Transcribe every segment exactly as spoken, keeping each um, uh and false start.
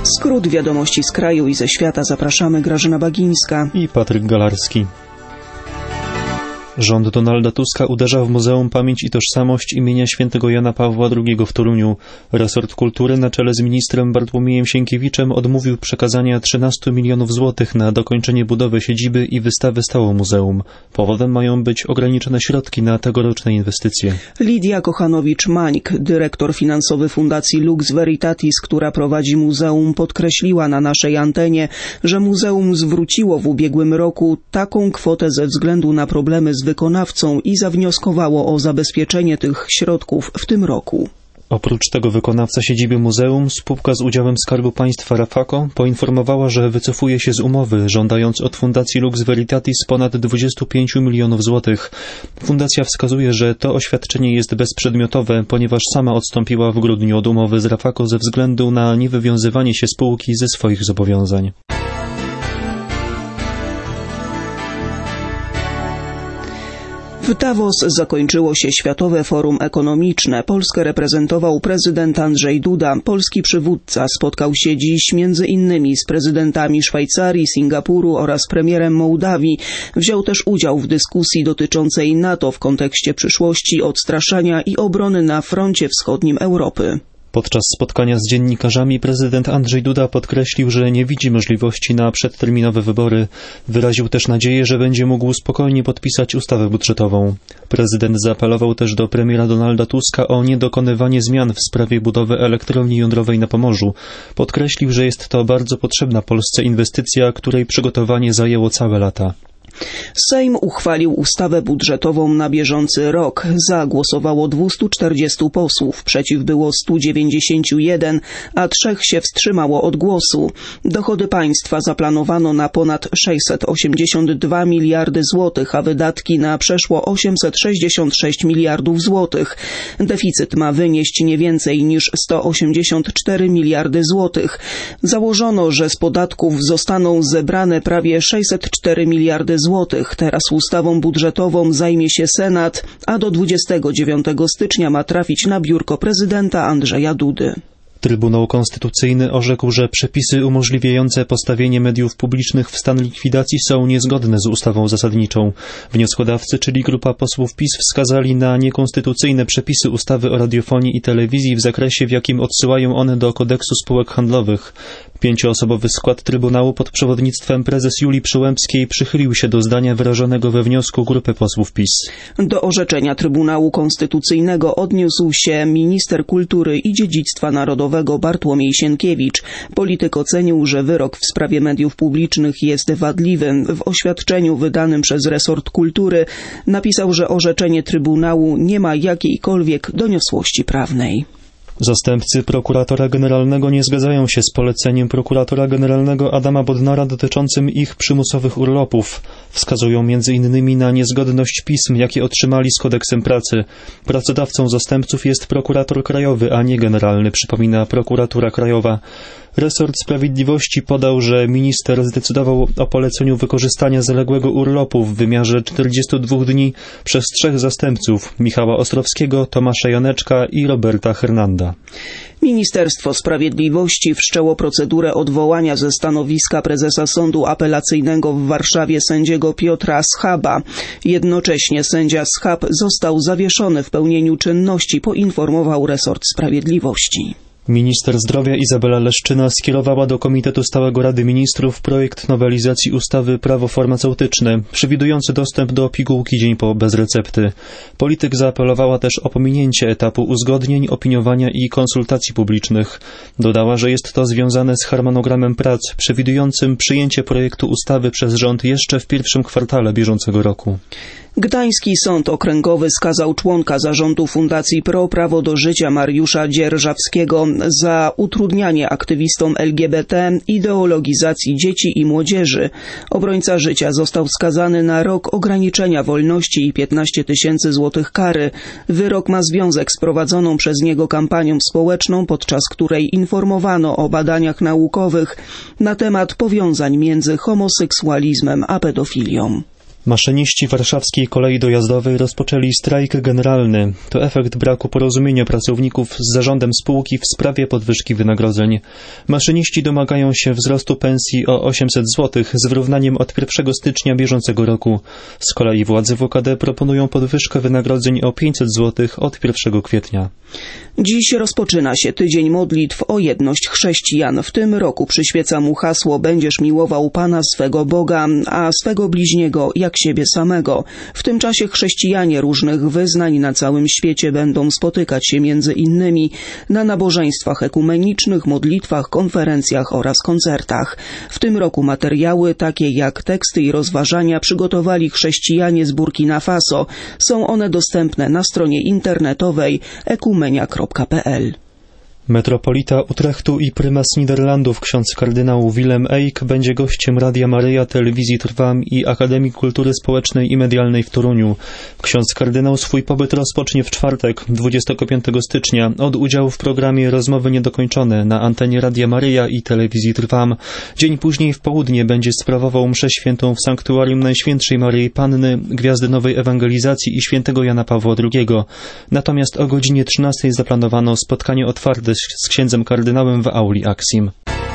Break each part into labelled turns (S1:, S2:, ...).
S1: Skrót wiadomości z kraju i ze świata. Zapraszamy, Grażyna Bagińska
S2: i Patryk Galarski. Rząd Donalda Tuska uderza w Muzeum Pamięć i Tożsamość imienia świętego Jana Pawła drugiego w Toruniu. Resort Kultury na czele z ministrem Bartłomiejem Sienkiewiczem odmówił przekazania trzynastu milionów złotych na dokończenie budowy siedziby i wystawy stałą muzeum. Powodem mają być ograniczone środki na tegoroczne inwestycje.
S1: Lidia Kochanowicz-Mańk, dyrektor finansowy Fundacji Lux Veritatis, która prowadzi muzeum, podkreśliła na naszej antenie, że muzeum zwróciło w ubiegłym roku taką kwotę ze względu na problemy z wykonawcą i zawnioskowało o zabezpieczenie tych środków w tym roku.
S2: Oprócz tego wykonawca siedziby muzeum, spółka z udziałem Skarbu Państwa Rafako, poinformowała, że wycofuje się z umowy, żądając od Fundacji Lux Veritatis ponad dwudziestu pięciu milionów złotych. Fundacja wskazuje, że to oświadczenie jest bezprzedmiotowe, ponieważ sama odstąpiła w grudniu od umowy z Rafako ze względu na niewywiązywanie się spółki ze swoich zobowiązań.
S1: W Davos zakończyło się Światowe Forum Ekonomiczne. Polskę reprezentował prezydent Andrzej Duda. Polski przywódca spotkał się dziś między innymi z prezydentami Szwajcarii, Singapuru oraz premierem Mołdawii. Wziął też udział w dyskusji dotyczącej NATO w kontekście przyszłości, odstraszania i obrony na froncie wschodnim Europy.
S2: Podczas spotkania z dziennikarzami prezydent Andrzej Duda podkreślił, że nie widzi możliwości na przedterminowe wybory. Wyraził też nadzieję, że będzie mógł spokojnie podpisać ustawę budżetową. Prezydent zaapelował też do premiera Donalda Tuska o niedokonywanie zmian w sprawie budowy elektrowni jądrowej na Pomorzu. Podkreślił, że jest to bardzo potrzebna Polsce inwestycja, której przygotowanie zajęło całe lata.
S1: Sejm uchwalił ustawę budżetową na bieżący rok. Za głosowało dwustu czterdziestu posłów, przeciw było stu dziewięćdziesięciu jeden, a trzech się wstrzymało od głosu. Dochody państwa zaplanowano na ponad sześćset osiemdziesiąt dwa miliardy złotych, a wydatki na przeszło osiemset sześćdziesiąt sześć miliardów złotych. Deficyt ma wynieść nie więcej niż sto osiemdziesiąt cztery miliardy złotych. Założono, że z podatków zostaną zebrane prawie sześćset cztery miliardy złotych. Teraz ustawą budżetową zajmie się Senat, a do dwudziestego dziewiątego stycznia ma trafić na biurko prezydenta Andrzeja Dudy.
S2: Trybunał Konstytucyjny orzekł, że przepisy umożliwiające postawienie mediów publicznych w stan likwidacji są niezgodne z ustawą zasadniczą. Wnioskodawcy, czyli grupa posłów PiS, wskazali na niekonstytucyjne przepisy ustawy o radiofonii i telewizji w zakresie, w jakim odsyłają one do kodeksu spółek handlowych. Pięcioosobowy skład Trybunału pod przewodnictwem prezes Julii Przyłębskiej przychylił się do zdania wyrażonego we wniosku grupy posłów PiS.
S1: Do orzeczenia Trybunału Konstytucyjnego odniósł się minister kultury i dziedzictwa narodowego Bartłomiej Sienkiewicz. Polityk ocenił, że wyrok w sprawie mediów publicznych jest wadliwy. W oświadczeniu wydanym przez resort kultury napisał, że orzeczenie Trybunału nie ma jakiejkolwiek doniosłości prawnej.
S2: Zastępcy prokuratora generalnego nie zgadzają się z poleceniem prokuratora generalnego Adama Bodnara dotyczącym ich przymusowych urlopów. Wskazują między innymi na niezgodność pism, jakie otrzymali z kodeksem pracy. Pracodawcą zastępców jest prokurator krajowy, a nie generalny, przypomina prokuratura krajowa. Resort Sprawiedliwości podał, że minister zdecydował o poleceniu wykorzystania zaległego urlopu w wymiarze czterdziestu dwóch dni przez trzech zastępców: Michała Ostrowskiego, Tomasza Janeczka i Roberta Hernanda.
S1: Ministerstwo Sprawiedliwości wszczęło procedurę odwołania ze stanowiska prezesa Sądu Apelacyjnego w Warszawie sędziego Piotra Schaba. Jednocześnie sędzia Schab został zawieszony w pełnieniu czynności, poinformował resort Sprawiedliwości.
S2: Minister zdrowia Izabela Leszczyna skierowała do Komitetu Stałego Rady Ministrów projekt nowelizacji ustawy Prawo farmaceutyczne, przewidujący dostęp do pigułki dzień po bez recepty. Polityk zaapelowała też o pominięcie etapu uzgodnień, opiniowania i konsultacji publicznych. Dodała, że jest to związane z harmonogramem prac przewidującym przyjęcie projektu ustawy przez rząd jeszcze w pierwszym kwartale bieżącego roku.
S1: Gdański Sąd Okręgowy skazał członka zarządu Fundacji Pro Prawo do Życia Mariusza Dzierżawskiego za utrudnianie aktywistom L G B T ideologizacji dzieci i młodzieży. Obrońca życia został skazany na rok ograniczenia wolności i piętnaście tysięcy złotych kary. Wyrok ma związek z prowadzoną przez niego kampanią społeczną, podczas której informowano o badaniach naukowych na temat powiązań między homoseksualizmem a pedofilią.
S2: Maszyniści warszawskiej kolei dojazdowej rozpoczęli strajk generalny. To efekt braku porozumienia pracowników z zarządem spółki w sprawie podwyżki wynagrodzeń. Maszyniści domagają się wzrostu pensji o osiemset złotych z wyrównaniem od pierwszego stycznia bieżącego roku. Z kolei władze w O K D proponują podwyżkę wynagrodzeń o pięćset złotych od pierwszego kwietnia.
S1: Dziś rozpoczyna się tydzień modlitw o jedność chrześcijan. W tym roku przyświeca mu hasło „Będziesz miłował Pana swego Boga, a swego bliźniego jak siebie samego”. W tym czasie chrześcijanie różnych wyznań na całym świecie będą spotykać się między innymi na nabożeństwach ekumenicznych, modlitwach, konferencjach oraz koncertach. W tym roku materiały takie jak teksty i rozważania przygotowali chrześcijanie z Burkina Faso. Są one dostępne na stronie internetowej ekumenia kropka p l.
S2: Metropolita Utrechtu i prymas Niderlandów ksiądz kardynał Willem Eyck będzie gościem Radia Maryja, Telewizji Trwam i Akademii Kultury Społecznej i Medialnej w Toruniu. Ksiądz kardynał swój pobyt rozpocznie w czwartek, dwudziestego piątego stycznia, od udziału w programie Rozmowy Niedokończone na antenie Radia Maryja i Telewizji Trwam. Dzień później w południe będzie sprawował mszę świętą w Sanktuarium Najświętszej Maryi Panny, Gwiazdy Nowej Ewangelizacji i świętego Jana Pawła drugiego. Natomiast o godzinie trzynastej zaplanowano spotkanie otwarte z księdzem kardynałem w auli Aksim.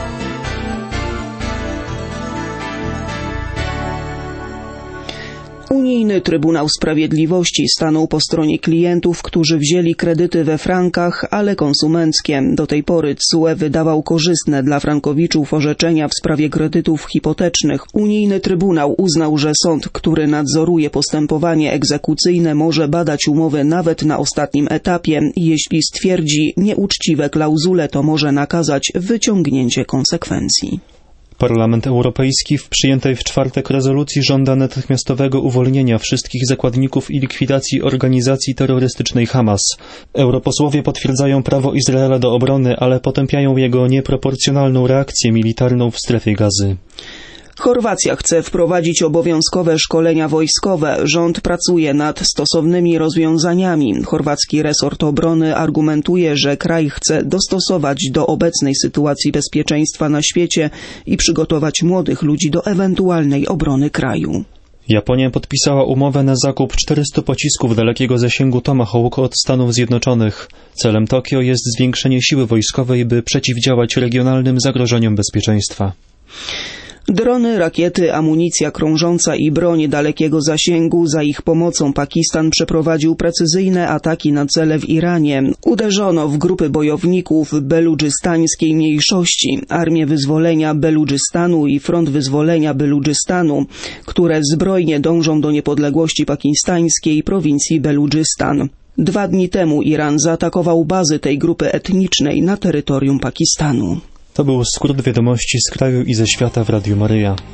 S1: Unijny Trybunał Sprawiedliwości stanął po stronie klientów, którzy wzięli kredyty we frankach, ale konsumenckie. Do tej pory C U E wydawał korzystne dla frankowiczów orzeczenia w sprawie kredytów hipotecznych. Unijny Trybunał uznał, że sąd, który nadzoruje postępowanie egzekucyjne, może badać umowy nawet na ostatnim etapie. Jeśli stwierdzi nieuczciwe klauzule, to może nakazać wyciągnięcie konsekwencji.
S2: Parlament Europejski w przyjętej w czwartek rezolucji żąda natychmiastowego uwolnienia wszystkich zakładników i likwidacji organizacji terrorystycznej Hamas. Europosłowie potwierdzają prawo Izraela do obrony, ale potępiają jego nieproporcjonalną reakcję militarną w strefie Gazy.
S1: Chorwacja chce wprowadzić obowiązkowe szkolenia wojskowe. Rząd pracuje nad stosownymi rozwiązaniami. Chorwacki resort obrony argumentuje, że kraj chce dostosować do obecnej sytuacji bezpieczeństwa na świecie i przygotować młodych ludzi do ewentualnej obrony kraju.
S2: Japonia podpisała umowę na zakup czterystu pocisków dalekiego zasięgu Tomahawk od Stanów Zjednoczonych. Celem Tokio jest zwiększenie siły wojskowej, by przeciwdziałać regionalnym zagrożeniom bezpieczeństwa.
S1: Drony, rakiety, amunicja krążąca i broń dalekiego zasięgu. Za ich pomocą Pakistan przeprowadził precyzyjne ataki na cele w Iranie. Uderzono w grupy bojowników beludżystańskiej mniejszości, Armię Wyzwolenia Beludżystanu i Front Wyzwolenia Beludżystanu, które zbrojnie dążą do niepodległości pakistańskiej prowincji Beludżystan. Dwa dni temu Iran zaatakował bazy tej grupy etnicznej na terytorium Pakistanu.
S2: To był skrót wiadomości z kraju i ze świata w Radiu Maryja.